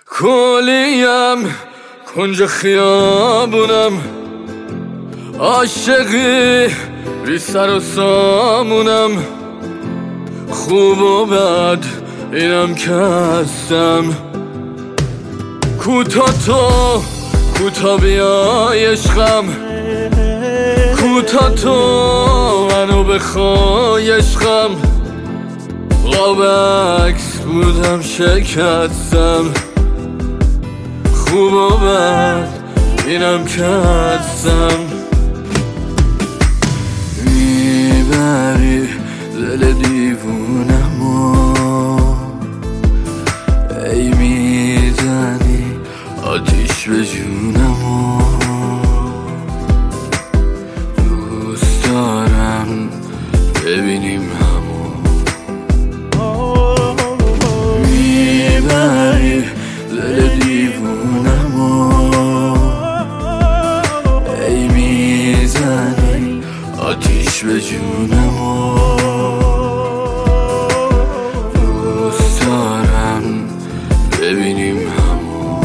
کلیم کنج خیابونم، عاشقی بی سر و سامونم، خوب و بد اینم که هستم. کوتا تو کوتا بیای عشقم، کوتا تو منو بخوای عشقم. قاب عکس بودم شکستم، خوب و بد اینم که هستم. میبری دل دیوونمو، ای میزنی آتیش به جونمو. دوست دارم ببینیم همو. میبری دل دیوونمو، ای میزنی آتیش به جونمو. دوست دارم ببینیم همو.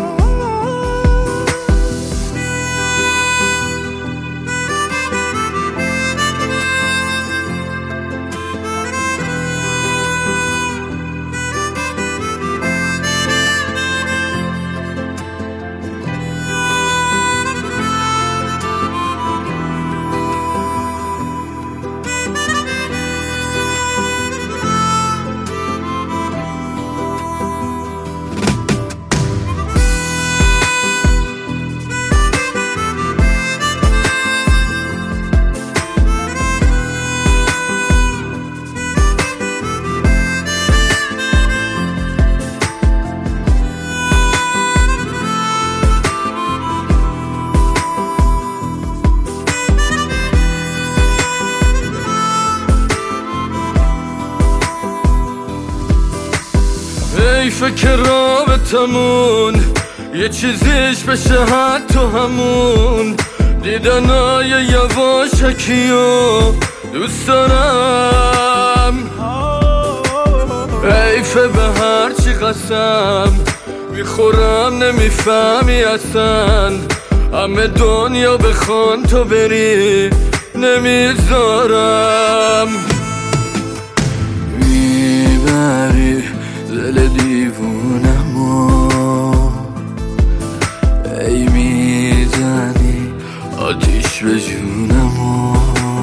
حیفه که رابطمون یه چیزیش بشه حتی همون دیدنای یواشکیو دوست دارم. حیفه به هرچی قسم میخورم نمیفهمی اصلا، همه دنیا بخوان تو بری نمیذارم. میبری دل دیوونمو، ای میزنی آتیش به جونمو.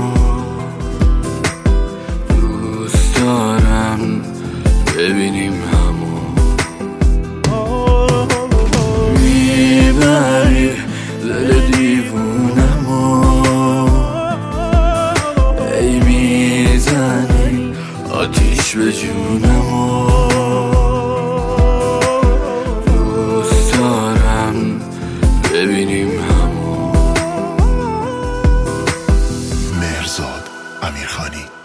دوست دارم ببینیم همو. میبری دل دیوونمو، ای میزنی آتیش به جونمو. ببینیم همو. مهرزاد امیرخانی.